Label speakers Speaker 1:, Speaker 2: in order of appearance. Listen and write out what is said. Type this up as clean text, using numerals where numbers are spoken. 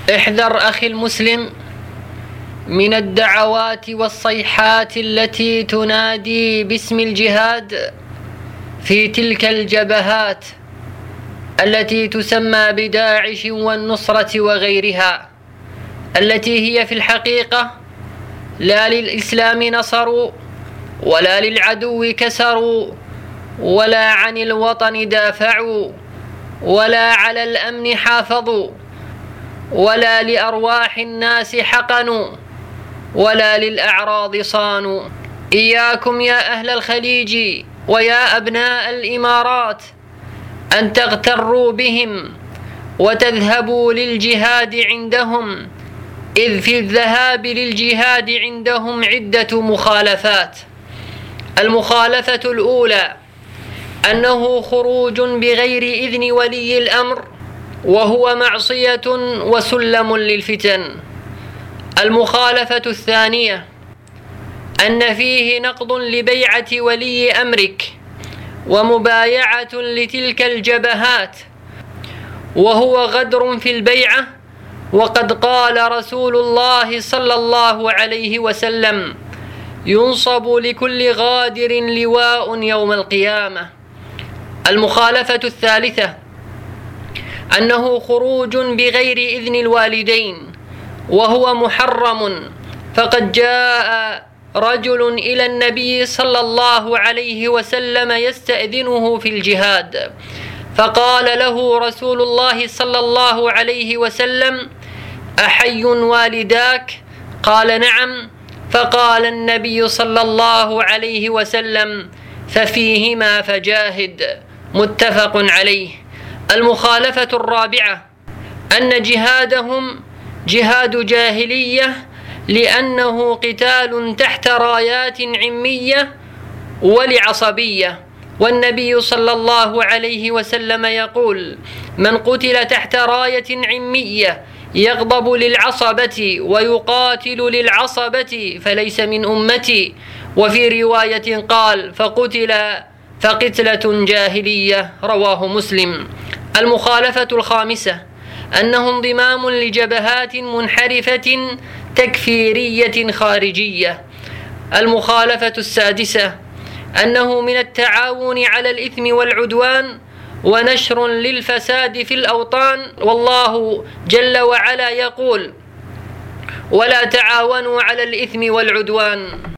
Speaker 1: احذر أخي المسلم من الدعوات والصيحات التي تنادي باسم الجهاد في تلك الجبهات التي تسمى بداعش والنصرة وغيرها، التي هي في الحقيقة لا للإسلام نصروا ولا للعدو كسروا ولا عن الوطن دافعوا ولا على الأمن حافظوا ولا لأرواح الناس حقنوا ولا للأعراض صانوا. إياكم يا أهل الخليج ويا أبناء الإمارات أن تغتروا بهم وتذهبوا للجهاد عندهم، إذ في الذهاب للجهاد عندهم عدة مخالفات. المخالفة الأولى أنه خروج بغير إذن ولي الأمر، وهو معصية وسلم للفتن. المخالفة الثانية أن فيه نقض لبيعة ولي أمرك ومبايعة لتلك الجبهات، وهو غدر في البيعة، وقد قال رسول الله صلى الله عليه وسلم: ينصب لكل غادر لواء يوم القيامة. المخالفة الثالثة أنه خروج بغير إذن الوالدين، وهو محرم، فقد جاء رجل إلى النبي صلى الله عليه وسلم يستأذنه في الجهاد، فقال له رسول الله صلى الله عليه وسلم: أحي والداك؟ قال: نعم. فقال النبي صلى الله عليه وسلم: ففيهما فجاهد. متفق عليه. المخالفة الرابعة أن جهادهم جهاد جاهلية، لأنه قتال تحت رايات عمية ولعصبية، والنبي صلى الله عليه وسلم يقول: من قتل تحت راية عمية يغضب للعصبة ويقاتل للعصبة فليس من أمتي. وفي رواية قال: فقتلة جاهلية. رواه مسلم. المخالفة الخامسة أنه انضمام لجبهات منحرفة تكفيرية خارجية. المخالفة السادسة أنه من التعاون على الإثم والعدوان ونشر للفساد في الأوطان، والله جل وعلا يقول: ولا تعاونوا على الإثم والعدوان.